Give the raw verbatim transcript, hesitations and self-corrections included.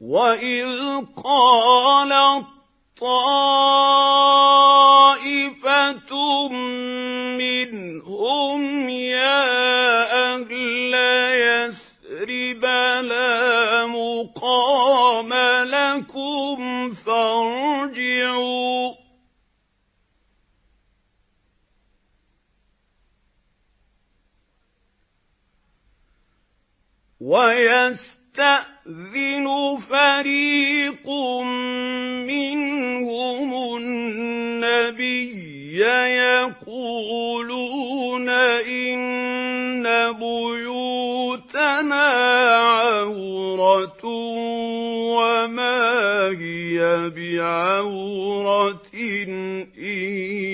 وَإِذْ قَالَت طَّائِفَةٌ مِّنْهُمْ يَا أَهْلَ يَثْرِبَ لَا مُقَامَ لَكُمْ فَارْجِعُوا وَيَسْتَأْذِنُ فَرِيقٌ مِّنْهُمُ النَّبِيَّ يَقُولُونَ إِنَّ بُيُوتَنَا عَوْرَةٌ وَمَا هِيَ بِعَوْرَةٍ إِن